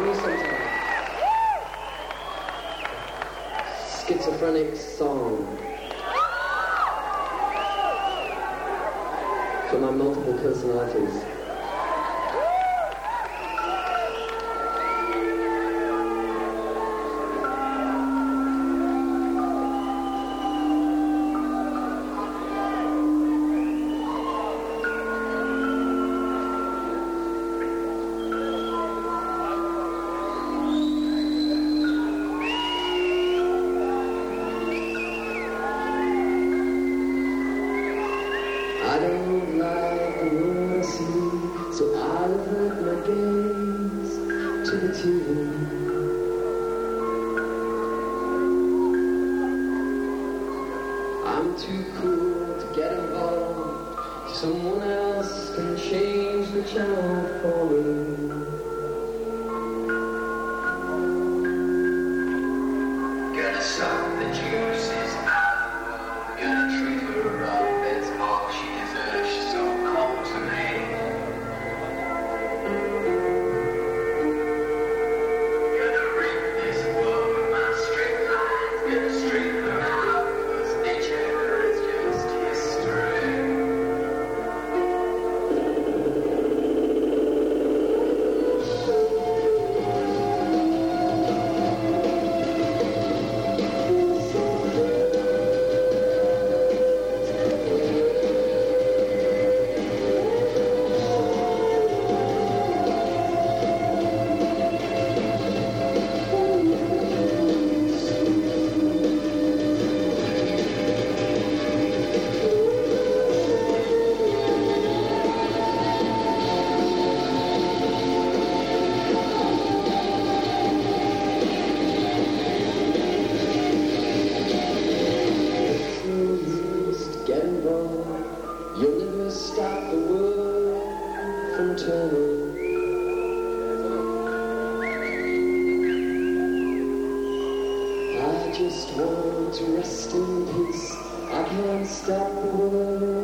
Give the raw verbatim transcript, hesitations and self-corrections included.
join me sometime. Schizophrenic song. For my multiple personalities. I don't like the world I see, so I avert my gaze to the T V. I'm too cool to get involved. Someone else can change the channel for me. Gonna suck the juices out of the world. Gonna treat her up, it's all she deserves. She's so cold to me. Gonna rip this world with my straight lines. Gonna straighten her out, cause nature is just history. You'll never stop the world from turning. I just want to rest in peace. I can't stop the world